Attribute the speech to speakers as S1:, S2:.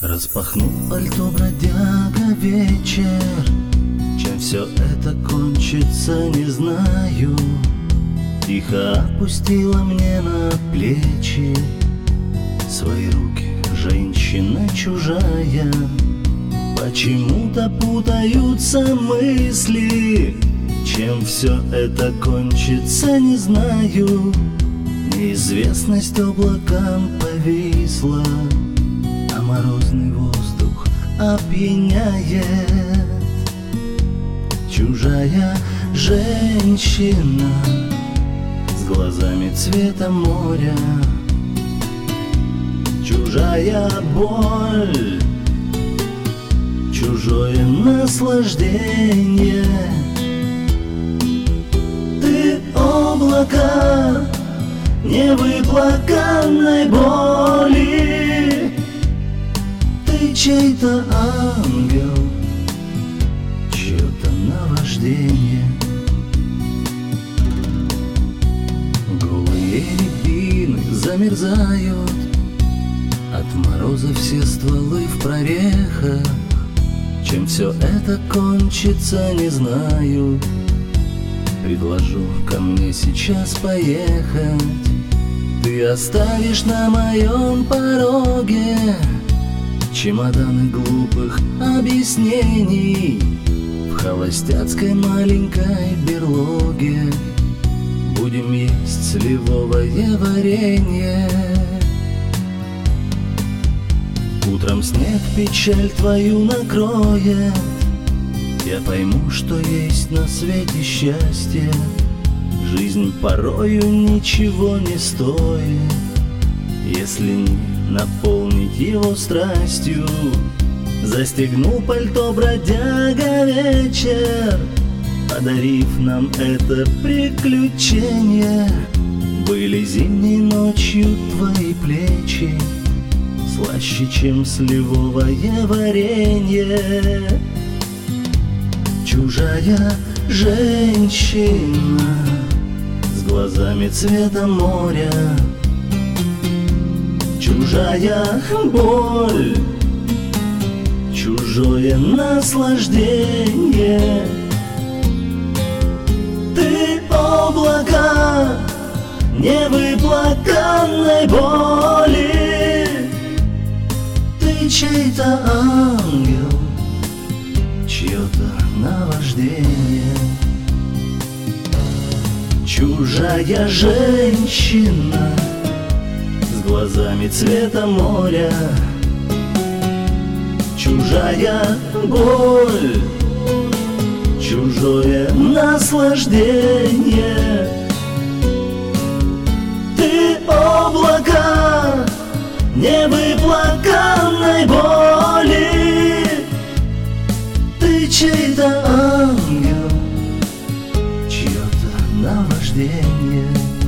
S1: Распахнул пальто бродяга вечер. Чем все это кончится, не знаю. Тихо опустила мне на плечи свои руки женщина чужая. Почему-то путаются мысли. Чем все это кончится, не знаю. Неизвестность облакам повисла, а морозный воздух опьяняет. Чужая женщина с глазами цвета моря. Чужая боль, чужое наслаждение. Ты облака невыплаканной боли. Ты чей-то ангел, чье-то наваждение. Голые рябины замерзают, от мороза все стволы в прорехах. Чем все это кончится, не знаю. Предложу ко мне сейчас поехать. Ты оставишь на моем пороге чемоданы глупых объяснений в холостяцкой маленькой берлоге. Будем есть сливовое варенье. Утром снег печаль твою накроет. Я пойму, что есть на свете счастье. Жизнь порою ничего не стоит, если не наполнить его страстью. Застегнул пальто бродяга вечер, подарив нам это приключение. Были зимней ночью твои плечи слаще, чем сливовое варенье. Чужая женщина с глазами цвета моря. Чужая боль, чужое наслаждение. Ты облака невыплаканной боли. Ты чей-то ангел, чье-то наваждение. Чужая женщина с глазами цвета моря. Чужая боль, чужое наслаждение. Ты облака невыплаканной боли. Ты чей-то ангел, чье-то наваждение.